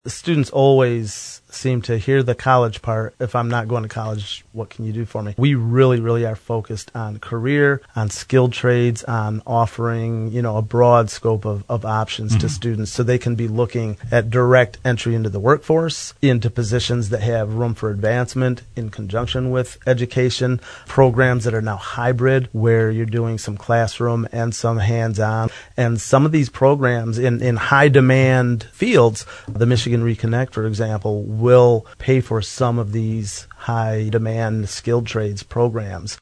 The students always seem to hear the college part. If I'm not going to college, what can you do for me? We really are focused on career, on skilled trades, on offering, a broad scope of options to students so they can be looking at direct entry into the workforce, into positions that have room for advancement in conjunction with education, programs that are now hybrid where you're doing some classroom and some hands-on. And some of these programs in high demand fields, the Michigan Reconnect, for example, will pay for some of these high demand skilled trades programs.